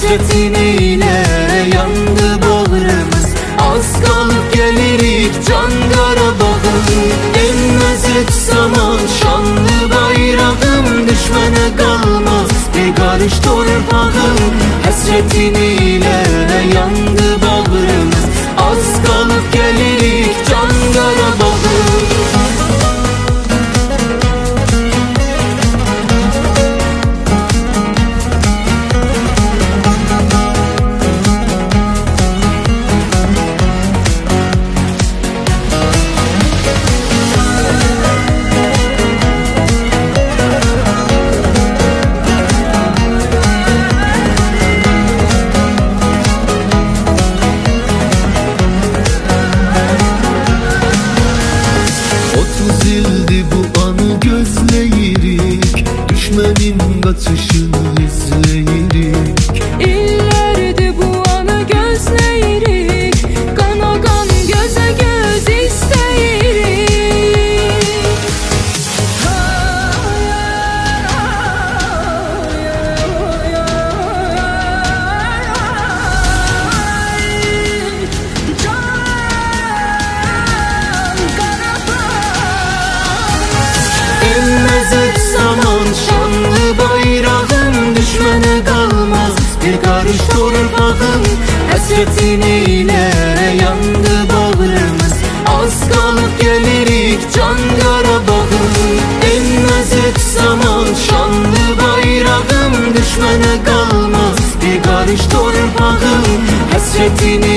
Hasretin ile yandı bağrımız, az kalıp gelirik can Qarabağım. Emmez et zaman şanlı bayrağım, düşmene kalmaz bir karış torpağım. Hasretin ile yandı bağrımız, az kalıp gelirik can Qarabağım. Düşmenin kaçışını izleyirik. İllerdi bu anı gözleyirik, kana kan göze göz isteyirik. Emmez et zaman şanlı bayrağım, düşmene kalmaz bir karış torpağım. Hasretin ile yandı bağrımız, az kalıp gelirik can Qarabağım. Emmez et zaman şanlı bayrağım, düşmene kalmaz bir karış torpağım. Hasretin